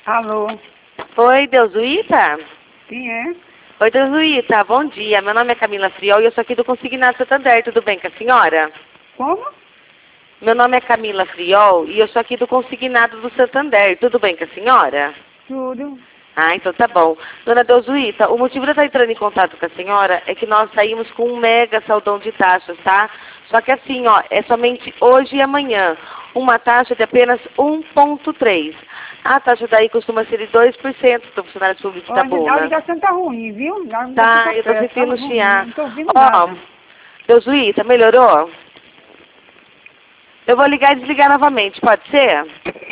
Alô, Oi, Deusuíta? quem é? Oi, Deusuíta, bom dia. Meu nome é Camila Friol e eu sou aqui do Consignado Santander. Tudo bem com a senhora? Como? Meu nome é Camila Friol e eu sou aqui do Consignado do Santander. Tudo bem com a senhora? Tudo. Ah, então tá bom. Dona Deusuíta, o motivo de eu estar entrando em contato com a senhora é que nós saímos com um mega saldão de taxas, tá? Só que assim, ó, é somente hoje e amanhã. Uma taxa de apenas 1,3. A taxa daí costuma ser de 2% para funcionários públicos da Olha, a Buna. ligação tá ruim, viu? A ligação Tá, tá eu tô péssima, tá sentindo ruim, chiar. não tô ouvindo Ó, nada. Deusuíta, melhorou? Eu vou ligar e desligar novamente, pode ser?